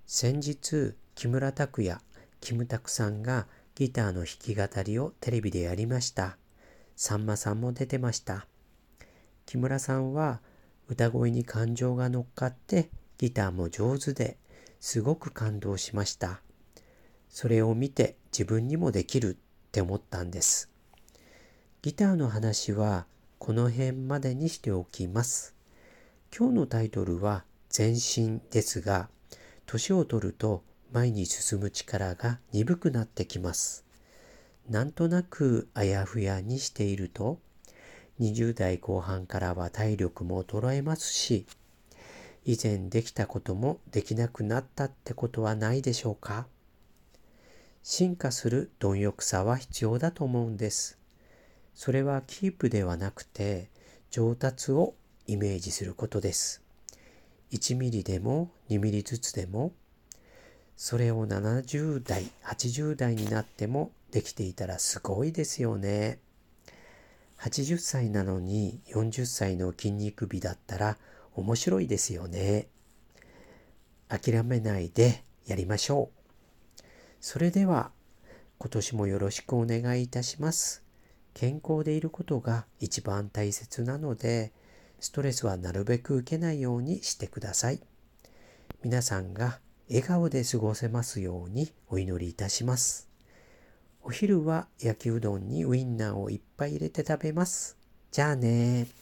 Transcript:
先日、木村拓哉、キムタクさんがギターの弾き語りをテレビでやりました。さんまさんも出てました。木村さんは歌声に感情が乗っかってギターも上手ですごく感動しました。それを見て自分にもできるって思ったんです。ギターの話はこの辺までにしておきます。今日のタイトルは前進ですが、年を取ると前に進む力が鈍くなってきます。なんとなくあやふやにしていると、20代後半からは体力も衰えますし、以前できたこともできなくなったってことはないでしょうか。進化する貪欲さは必要だと思うんです。それはキープではなくて上達をイメージすることです。1ミリでも2ミリずつでも、それを70代、80代になってもできていたらすごいですよね。80歳なのに40歳の筋肉美だったら面白いですよね。諦めないでやりましょう。それでは今年もよろしくお願いいたします。健康でいることが一番大切なので、ストレスはなるべく受けないようにしてください。皆さんが笑顔で過ごせますようにお祈りいたします。お昼は焼きうどんにウインナーをいっぱい入れて食べます。じゃあね。